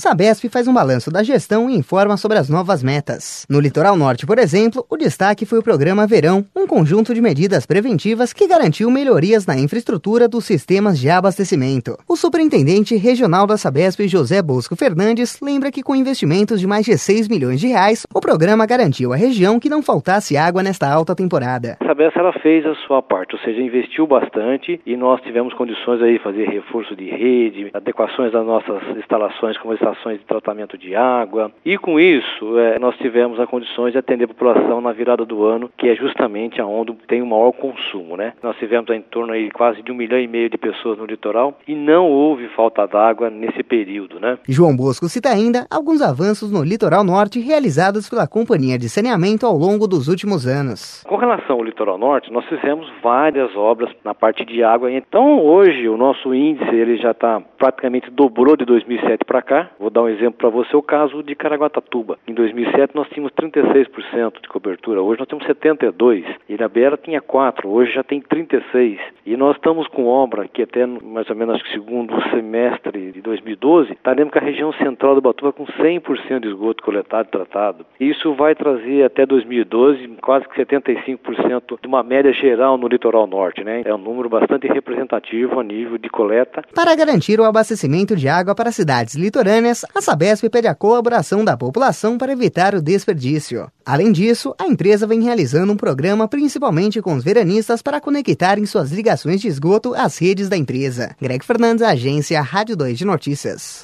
Sabesp faz um balanço da gestão e informa sobre as novas metas. No Litoral Norte, por exemplo, o destaque foi o Programa Verão, um conjunto de medidas preventivas que garantiu melhorias na infraestrutura dos sistemas de abastecimento. O superintendente regional da Sabesp, José Bosco Fernandes, lembra que com investimentos de mais de 6 milhões de reais, o programa garantiu à região que não faltasse água nesta alta temporada. A Sabesp ela fez a sua parte, ou seja, investiu bastante e nós tivemos condições aí de fazer reforço de rede, adequações das nossas instalações como estações de tratamento de água, e com isso nós tivemos as condições de atender a população na virada do ano, que é justamente onde tem o maior consumo, né? Nós tivemos em torno aí quase de 1,5 milhão de pessoas no litoral e não houve falta d'água nesse período, né? João Bosco cita ainda alguns avanços no Litoral Norte realizados pela Companhia de Saneamento ao longo dos últimos anos. Com relação ao Litoral Norte, nós fizemos várias obras na parte de água. Então, hoje, o nosso índice ele já praticamente dobrou de 2007 para cá. Vou dar um exemplo para você, o caso de Caraguatatuba. Em 2007, nós tínhamos 36% de cobertura. Hoje, nós temos 72%. Irabela tinha 4%, hoje já tem 36%. E nós estamos com obra que até mais ou menos segundo semestre de 2012, estaremos com a região central do Ubatuba com 100% de esgoto coletado e tratado. Isso vai trazer até 2012 quase que 75% de uma média geral no Litoral Norte, né? É um número bastante representativo a nível de coleta. Para garantir o abastecimento de água para cidades litorâneas, a Sabesp pede a colaboração da população para evitar o desperdício. Além disso, a empresa vem realizando um programa principalmente com os veranistas para conectarem suas ligações de esgoto às redes da empresa. Greg Fernandes, Agência Rádio 2 de Notícias.